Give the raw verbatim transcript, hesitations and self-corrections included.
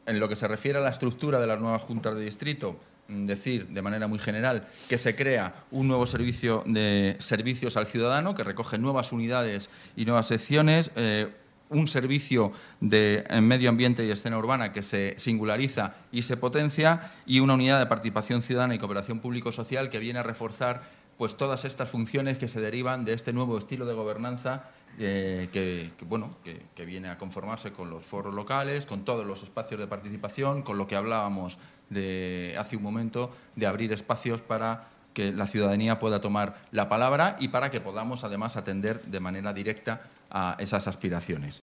en lo que se refiere a la estructura de las nuevas juntas de distrito, decir de manera muy general que se crea un nuevo servicio de servicios al ciudadano que recoge nuevas unidades y nuevas secciones, eh, un servicio de medio ambiente y escena urbana que se singulariza y se potencia, y una unidad de participación ciudadana y cooperación público-social que viene a reforzar pues todas estas funciones que se derivan de este nuevo estilo de gobernanza eh, que, que, bueno, que, que viene a conformarse con los foros locales, con todos los espacios de participación, con lo que hablábamos de hace un momento, de abrir espacios para que la ciudadanía pueda tomar la palabra y para que podamos, además, atender de manera directa a esas aspiraciones.